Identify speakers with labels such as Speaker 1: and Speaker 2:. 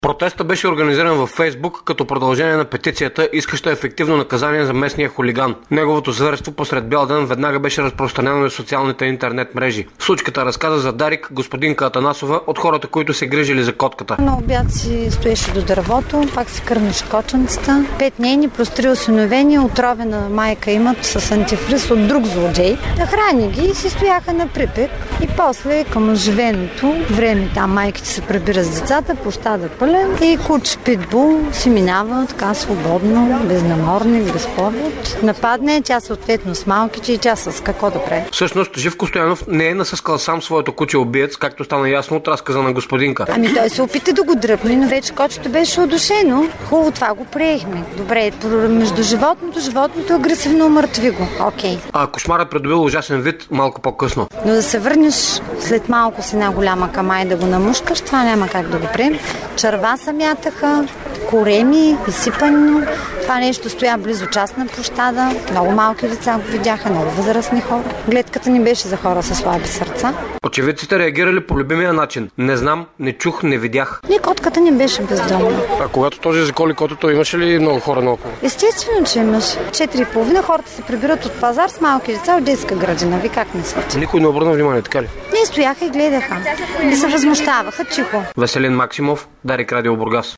Speaker 1: Протестът беше организиран във Фейсбук като продължение на петицията, искаща ефективно наказание за местния хулиган. Неговото зверство посред бял ден веднага беше разпространено на социалните интернет мрежи. Случката разказа за Дарик, господинка Атанасова, от хората, които се грижили за котката.
Speaker 2: На обяд си стоеше до дървото, пак си кърмеше коченцата. 5 нейни плюс 3 осиновени, отровена майка имат с антифриз от друг злодей. Нахрани ги и си стояха на припек. И после към оживеното време там майките се прибират с децата, площада пълен и куч питбул си минава така свободно, без наморник, без повод. Нападне, тя съответно с малките и тя с какво да прави.
Speaker 1: Всъщност Живко Стоянов не е насъскал сам своето куче убиец, както стана ясно от разказа на господинка.
Speaker 2: Ами той се опита да го дръпне, но вече кочето беше удушено. Хубаво, това го приехме. Добре, между животното агресивно умъртви го. Окей.
Speaker 1: А кошмарът придобил ужасен вид малко по-късно.
Speaker 2: Но да се върнеш след малко с една голяма кама и да го намушкаш, това няма как да го прием. Черва се мятаха, кореми, изсипано. Това нещо стоя близо част на площада. Много малки деца го видяха, много възрастни хора. Гледката ни беше за хора със слаби сърца.
Speaker 1: Очевидците реагирали по любимия начин. Не знам, не чух, не видях.
Speaker 2: И котката ни беше бездомна.
Speaker 1: А когато този заколи котото, имаше ли много хора наоколо?
Speaker 2: Естествено, че имаш. 4:30 хората се прибират от пазар с малки деца от детска градина. Ви как мислите?
Speaker 1: Никой не обърна внимание, така ли?
Speaker 2: Не стояха и гледаха. И се възмущаваха чихо.
Speaker 1: Веселин Максимов, Дарик, Радио Бургас.